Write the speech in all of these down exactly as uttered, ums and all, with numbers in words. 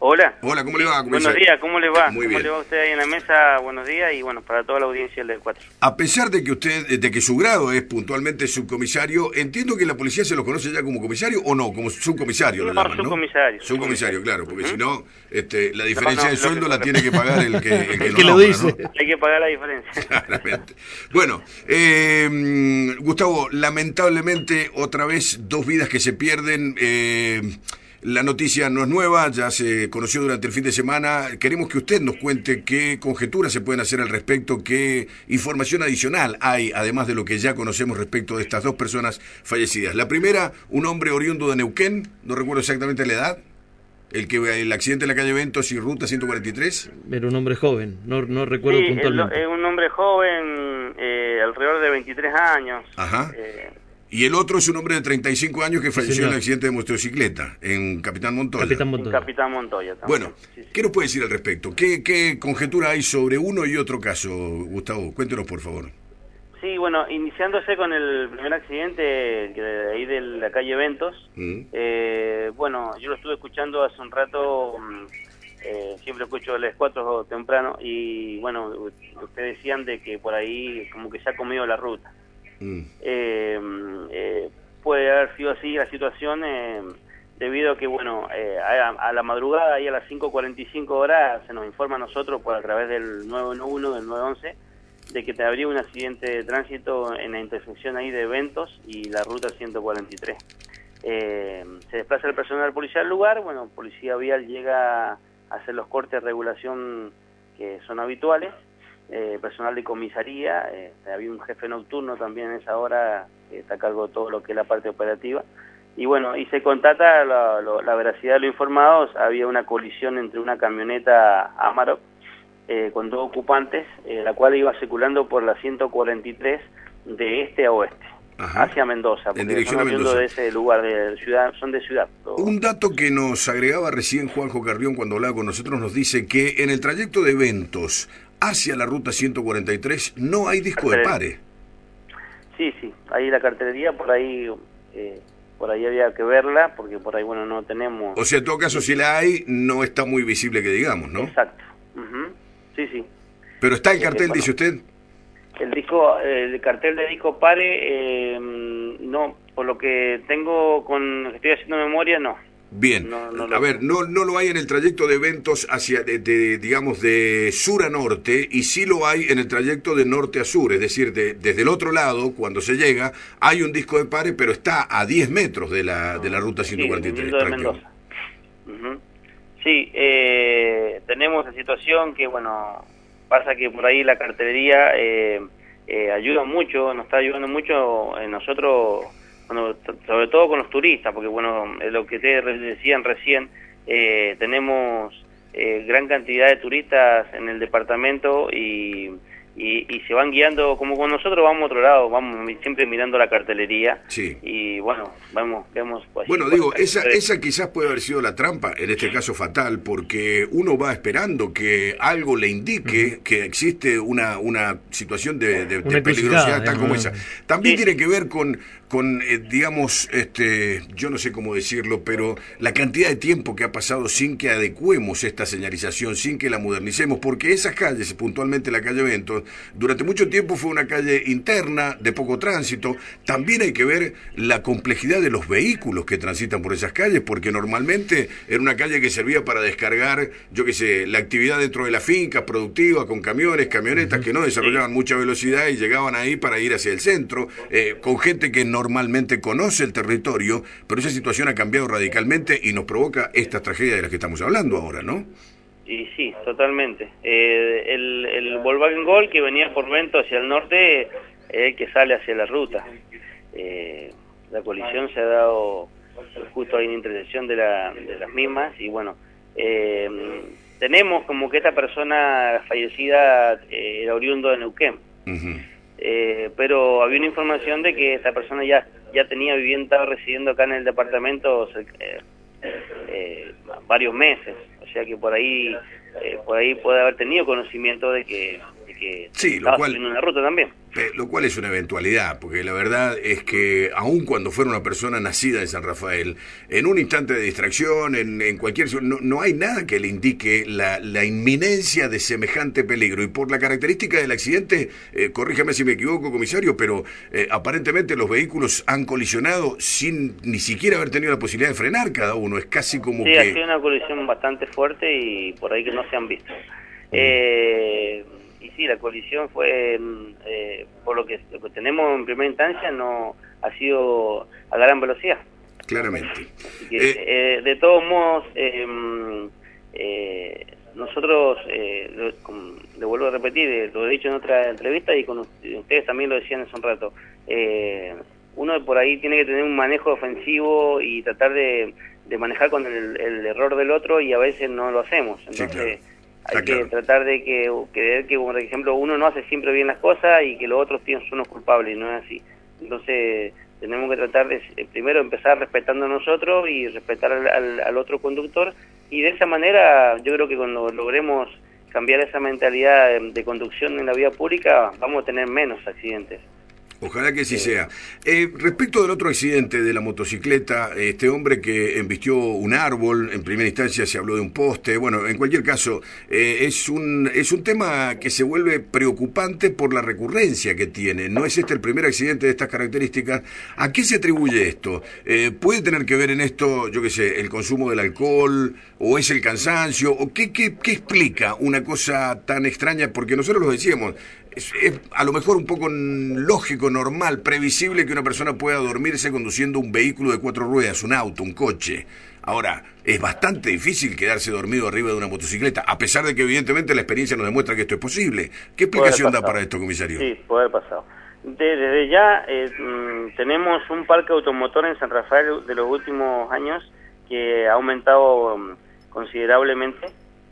Hola. Hola, ¿cómo le va? Buenos días, ¿cómo le va? Muy ¿Cómo bien. le va a usted ahí en la mesa? Buenos días y bueno, para toda la audiencia del cuatro. A pesar de que usted, de que su grado es puntualmente subcomisario, entiendo que la policía se lo conoce ya como comisario o no, como subcomisario lo No, llaman, ¿no? subcomisario. Subcomisario, claro, porque Uh-huh. si no, este, la No, diferencia no, de sueldo la lógico, tiene que pagar el que, el que El lo que lo nombra, dice. ¿no? hay que pagar la diferencia. Claramente. Bueno, eh, Gustavo, lamentablemente otra vez dos vidas que se pierden. Eh, la noticia no es nueva, ya se conoció durante el fin de semana. Queremos que usted nos cuente qué conjeturas se pueden hacer al respecto, qué información adicional hay, además de lo que ya conocemos respecto de estas dos personas fallecidas. La primera, un hombre oriundo de Neuquén, no recuerdo exactamente la edad. El que el accidente en la calle Ventos y ruta ciento cuarenta y tres. Era un hombre joven, no, no recuerdo Sí, puntualmente. es un hombre joven, eh, alrededor de veintitrés años. Ajá. Eh, Y el otro es un hombre de treinta y cinco años que Sí, falleció señor. en el accidente de motocicleta en Capitán Montoya. Capitán en Montoya. Capitán Montoya también. Bueno, Sí, sí. ¿qué nos puede decir al respecto? ¿Qué, qué conjetura hay sobre uno y otro caso, Gustavo? Cuéntenos, por favor. Sí, bueno, iniciándose con el primer accidente que de ahí de la calle Ventos, Mm. eh, bueno, yo lo estuve escuchando hace un rato, mm, eh, siempre escucho las cuatro temprano, y bueno, ustedes decían de que por ahí como que se ha comido la ruta. Mm. Eh, eh, puede haber sido así la situación eh, debido a que, bueno, eh, a, a la madrugada, ahí a las cinco cuarenta y cinco horas, se nos informa a nosotros por a través del nueve uno, del nueve once, de que te habría un accidente de tránsito en la intersección ahí de Ventos y la ruta ciento cuarenta y tres. Eh, se desplaza el personal policial al lugar, bueno, Policía Vial llega a hacer los cortes de regulación que son habituales, eh, personal de comisaría, eh, había un jefe nocturno también en esa hora que está a cargo de todo lo que es la parte operativa, y bueno, y se constata la, la, la veracidad de lo informado. Había una colisión entre una camioneta Amarok Eh, con dos ocupantes, eh, la cual iba circulando por la ciento cuarenta y tres de este a oeste. Ajá. Hacia Mendoza, En porque dirección a son oriundos Mendoza. de ese lugar, de ciudad, son de ciudad. Un dato que nos agregaba recién Juanjo Carrión cuando hablaba con nosotros nos dice que en el trayecto de Ventos hacia la ruta ciento cuarenta y tres no hay disco de pare. Sí, sí, ahí la cartelería, por ahí eh, por ahí había que verla, porque por ahí, bueno, no tenemos... O sea, en todo caso, si la hay, no está muy visible que digamos, ¿no? Exacto. Uh-huh. Sí, sí. Pero está el Eh, cartel, bueno. dice usted. El disco, el cartel de disco pare, eh, no, por lo que tengo con, estoy haciendo memoria, no. Bien, No, no a lo- ver, no no lo hay en el trayecto de Ventos hacia, de, de, digamos, de sur a norte, y sí lo hay en el trayecto de norte a sur, es decir, de, desde el otro lado, cuando se llega, hay un disco de pare, pero está a diez metros de la, de la ruta ciento cuarenta y tres. Sí, de Mendoza. Uh-huh. Sí, eh, tenemos la situación que, bueno, pasa que por ahí la cartelería eh, eh, ayuda mucho, nos está ayudando mucho en nosotros, bueno, sobre todo con los turistas, porque, bueno, es lo que ustedes decían recién, eh, tenemos eh, gran cantidad de turistas en el departamento y... Y, y se van guiando, como con nosotros vamos a otro lado, vamos siempre mirando la cartelería. Sí. Y bueno, vamos, vemos... Pues, Bueno, pues, digo, pues, esa, pues, esa quizás puede haber sido la trampa, en este caso fatal, porque uno va esperando que algo le indique uh-huh. que existe una, una situación de, de, de peligrosidad tal como esa. También sí. tiene que ver con, con eh, digamos, este, yo no sé cómo decirlo, pero la cantidad de tiempo que ha pasado sin que adecuemos esta señalización, sin que la modernicemos, porque esas calles, puntualmente la calle Ventos, durante mucho tiempo fue una calle interna, de poco tránsito. También hay que ver la complejidad de los vehículos que transitan por esas calles, porque normalmente era una calle que servía para descargar, yo qué sé, la actividad dentro de la finca productiva, con camiones, camionetas que no desarrollaban mucha velocidad y llegaban ahí para ir hacia el centro, eh, con gente que normalmente conoce el territorio, pero esa situación ha cambiado radicalmente y nos provoca esta tragedia de las que estamos hablando ahora, ¿no? Y sí, totalmente. Eh, el, el Volkswagen Gol que venía por Vento hacia el norte es el que sale hacia la ruta. Eh, la colisión se ha dado justo ahí en la intersección de, la, de las mismas y bueno, eh, tenemos como que esta persona fallecida eh, era oriundo de Neuquén. Uh-huh. eh, pero había una información de que esta persona ya, ya tenía vivienda, estaba residiendo acá en el departamento eh, eh, varios meses. O sea que por ahí eh, por ahí puede haber tenido conocimiento de que, de que sí, estaba lo cual, subiendo una ruta también. Eh, lo cual es una eventualidad, porque la verdad es que aun cuando fuera una persona nacida en San Rafael, en un instante de distracción, en, en cualquier... No, no hay nada que le indique la, la inminencia de semejante peligro. Y por la característica del accidente, eh, corríjame si me equivoco, comisario, pero eh, aparentemente los vehículos han colisionado sin ni siquiera haber tenido la posibilidad de frenar cada uno. Es casi como sí, que... Sí, ha sido una colisión bastante fuerte y por ahí que no se han visto. Mm. Eh... Y sí, la colisión fue, eh, por lo que, lo que tenemos en primera instancia, no ha sido a gran velocidad. Claramente. Que, eh, eh, de todos modos, eh, eh, nosotros, eh, lo, le vuelvo a repetir, eh, lo he dicho en otra entrevista y con ustedes también lo decían hace un rato, eh, uno por ahí tiene que tener un manejo ofensivo y tratar de, de manejar con el, el error del otro y a veces no lo hacemos. Entonces... Sí, claro. Hay ah, que claro. tratar de que, creer que, por ejemplo, uno no hace siempre bien las cosas y que los otros son unos culpables, y no es así. Entonces, tenemos que tratar de, primero, empezar respetando a nosotros y respetar al, al, al otro conductor, y de esa manera, yo creo que cuando logremos cambiar esa mentalidad de, de conducción en la vía pública, vamos a tener menos accidentes. Ojalá que así sea. Eh, respecto del otro accidente de la motocicleta, este hombre que embistió un árbol, en primera instancia se habló de un poste, bueno, en cualquier caso, eh, es un es un tema que se vuelve preocupante por la recurrencia que tiene. No es este el primer accidente de estas características. ¿A qué se atribuye esto? Eh, ¿Puede tener que ver en esto, yo qué sé, el consumo del alcohol, o es el cansancio, o qué, qué, qué explica una cosa tan extraña? Porque nosotros lo decíamos, Es, es a lo mejor un poco lógico, normal, previsible que una persona pueda dormirse conduciendo un vehículo de cuatro ruedas, un auto, un coche. Ahora, es bastante difícil quedarse dormido arriba de una motocicleta, a pesar de que evidentemente la experiencia nos demuestra que esto es posible. ¿Qué explicación da para esto, comisario? Sí, puede haber pasado. Desde ya eh, tenemos un parque automotor en San Rafael de los últimos años que ha aumentado um, considerablemente.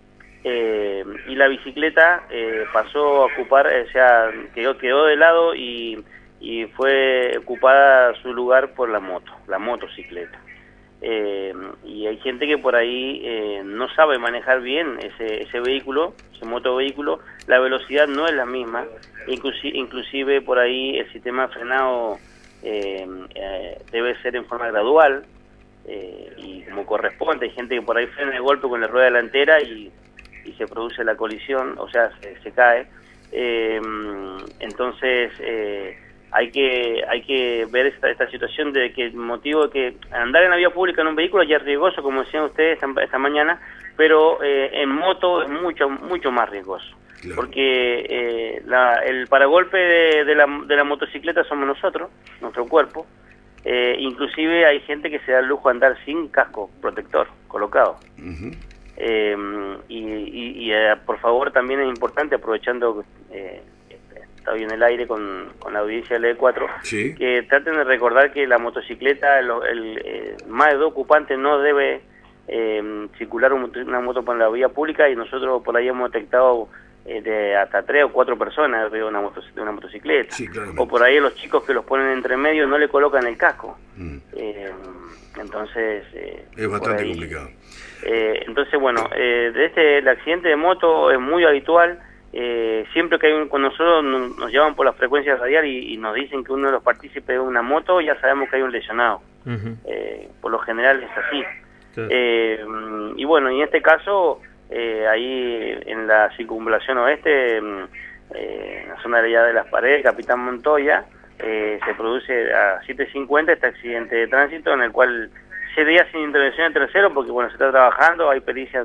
Eh, y la bicicleta eh, pasó a ocupar, o sea, quedó, quedó de lado y, y fue ocupada su lugar por la moto, la motocicleta. Eh, y hay gente que por ahí eh, no sabe manejar bien ese, ese vehículo, ese motovehículo, la velocidad no es la misma, inclusive, inclusive por ahí el sistema de frenado eh, eh, debe ser en forma gradual eh, y como corresponde. Hay gente que por ahí frena de golpe con la rueda delantera y y se produce la colisión, o sea, se, se cae. Eh, entonces, eh, hay que hay que ver esta, esta situación de que el motivo de que andar en la vía pública en un vehículo ya es riesgoso, como decían ustedes esta, esta mañana, pero eh, en moto es mucho mucho más riesgoso. Claro. Porque eh, la, el paragolpe de, de, la, de la motocicleta somos nosotros, nuestro cuerpo. Eh, inclusive hay gente que se da el lujo de andar sin casco protector colocado. Uh-huh. Eh, y, y, y eh, por favor también es importante, aprovechando eh, está bien el aire con, con la audiencia del E cuatro, sí, que traten de recordar que la motocicleta, el, el eh, más de dos ocupantes no debe eh, circular un, una moto por la vía pública, y nosotros por ahí hemos detectado eh, de hasta tres o cuatro personas de una, motos, de una motocicleta, sí, o por ahí los chicos que los ponen entre medio no le colocan el casco. mm. eh, entonces eh, es bastante complicado. Eh, entonces, bueno, eh, de este, el accidente de moto es muy habitual. Eh, siempre que hay un, cuando nosotros nos, nos llaman por la frecuencia radial y, y nos dicen que uno de los partícipes de una moto, ya sabemos que hay un lesionado. Uh-huh. eh, por lo general es así. Sí. Eh, y bueno, y en este caso, eh, ahí en la circunvalación oeste, eh, en la zona de allá de las Paredes, Capitán Montoya, eh, se produce a siete cincuenta este accidente de tránsito, en el cual se día sin intervención de tercero, porque bueno, se está trabajando, hay pericias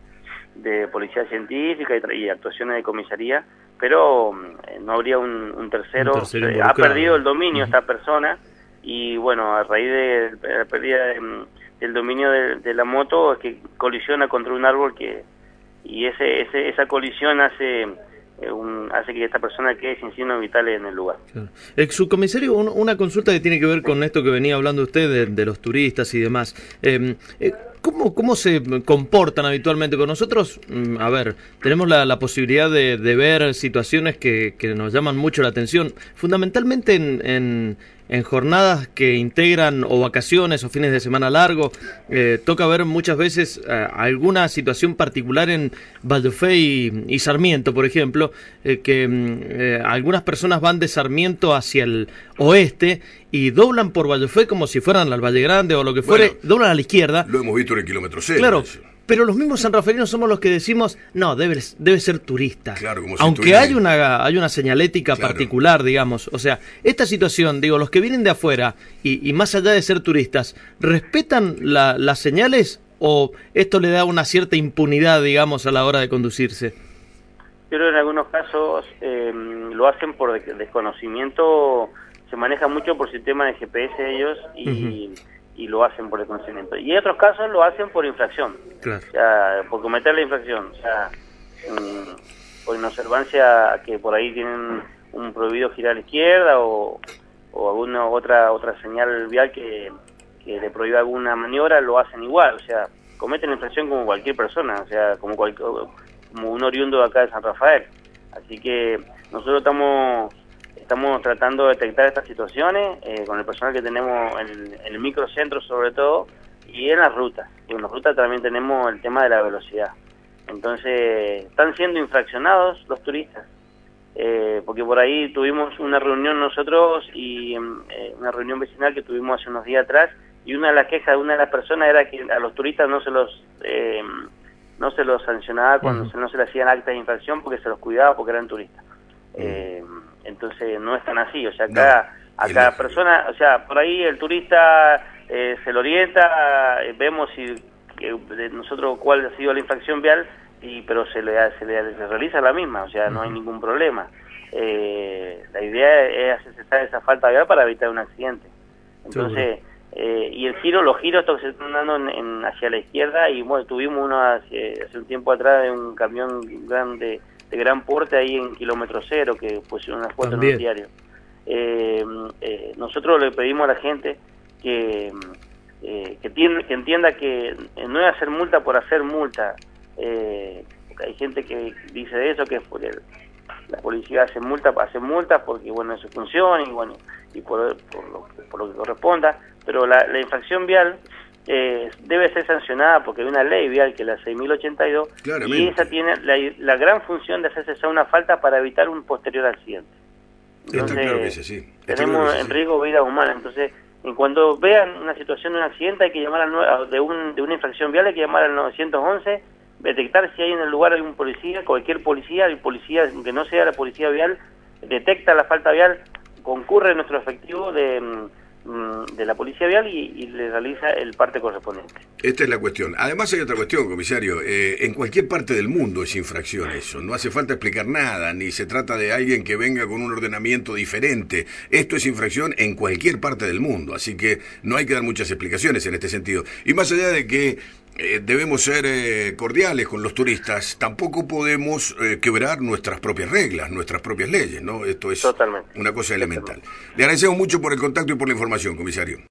de policía científica y, y actuaciones de comisaría, pero eh, no habría un, un tercero, un tercero eh, ha perdido el dominio uh-huh. esta persona, y bueno, a raíz de, de la pérdida de, del dominio de, de la moto es que colisiona contra un árbol, que y ese, ese esa colisión hace Un, hace que esta persona quede sin signos vitales en el lugar. Claro. Eh, subcomisario, un, una consulta que tiene que ver con esto que venía hablando usted de, de los turistas y demás. Eh, eh, ¿cómo, ¿Cómo se comportan habitualmente con nosotros? Mm, a ver, tenemos la, la posibilidad de, de ver situaciones que, que nos llaman mucho la atención, fundamentalmente en, en, en jornadas que integran o vacaciones o fines de semana largo, eh, toca ver muchas veces eh, alguna situación particular en Vallofé y, y Sarmiento, por ejemplo, eh, que eh, algunas personas van de Sarmiento hacia el oeste y doblan por Vallofé como si fueran al Valle Grande o lo que fuere, bueno, doblan a la izquierda. Lo hemos visto en el kilómetro cero. Claro. Eso. Pero los mismos sanraferinos somos los que decimos, no, debe, debe ser turista. Claro, como si aunque hay una, hay una señalética claro. particular, digamos. O sea, esta situación, digo, los que vienen de afuera y, y más allá de ser turistas, ¿respetan la, las señales o esto le da una cierta impunidad, digamos, a la hora de conducirse? Yo creo que en algunos casos eh, lo hacen por desconocimiento, se maneja mucho por sistema de G P S ellos y... Uh-huh. y lo hacen por desconocimiento. Y en otros casos lo hacen por infracción, claro. O sea, por cometer la infracción, o sea, mmm, por inobservancia que por ahí tienen un prohibido girar a la izquierda o, o alguna otra otra señal vial que, que le prohíba alguna maniobra, lo hacen igual, o sea, cometen la infracción como cualquier persona, o sea, como, cual, como un oriundo de acá de San Rafael. Así que nosotros estamos... Estamos tratando de detectar estas situaciones eh, con el personal que tenemos en, en el microcentro sobre todo y en las rutas. Y en las rutas también tenemos el tema de la velocidad. Entonces están siendo infraccionados los turistas, eh, porque por ahí tuvimos una reunión nosotros y eh, una reunión vecinal que tuvimos hace unos días atrás y una de las quejas de una de las personas era que a los turistas no se los eh, no se los sancionaba cuando uh-huh. se, no se les hacían actas de infracción porque se los cuidaba porque eran turistas. Uh-huh. Eh, Entonces no es tan así, o sea, acá no, a cada persona, o sea, por ahí el turista eh, se lo orienta, eh, vemos si que, de nosotros cuál ha sido la infracción vial, y pero se le, se le se realiza la misma, o sea, no hay ningún problema. Eh, la idea es hacer cesar esa falta vial para evitar un accidente. Entonces, eh, y el giro, los giros estos que se están dando en, en, hacia la izquierda, y bueno, tuvimos uno hace, hace un tiempo atrás de un camión grande de gran porte ahí en kilómetro cero que pusieron una foto También. en un diario. Eh, eh, nosotros le pedimos a la gente que eh, que, tiene, que entienda que no es hacer multa por hacer multa. Eh, hay gente que dice eso, que es porque la policía hace multa hace multas porque bueno, eso funciona y bueno, y por, por, lo, por lo que corresponda, pero la, la infracción vial Eh, debe ser sancionada porque hay una ley vial que es la seis mil ochenta y dos Claramente. Y esa tiene la, la gran función de hacer cesar una falta para evitar un posterior accidente. Entonces, claro que sí, sí. tenemos claro que en sí. riesgo vida humana. Entonces, en cuando vean una situación de un accidente hay que llamar al, de, un, de una infracción vial, hay que llamar al nueve once, detectar si hay en el lugar algún policía, cualquier policía, el policía que no sea la policía vial, detecta la falta vial, concurre nuestro efectivo de de la policía vial y, y le realiza el parte correspondiente. Esta es la cuestión. Además hay otra cuestión, comisario. Eh, en cualquier parte del mundo es infracción eso. No hace falta explicar nada, ni se trata de alguien que venga con un ordenamiento diferente. Esto es infracción en cualquier parte del mundo, así que no hay que dar muchas explicaciones en este sentido. Y más allá de que eh, debemos ser eh, cordiales con los turistas, tampoco podemos eh, quebrar nuestras propias reglas, nuestras propias leyes, ¿no? Esto es Totalmente. una cosa elemental. Totalmente. Le agradecemos mucho por el contacto y por la información, comisario.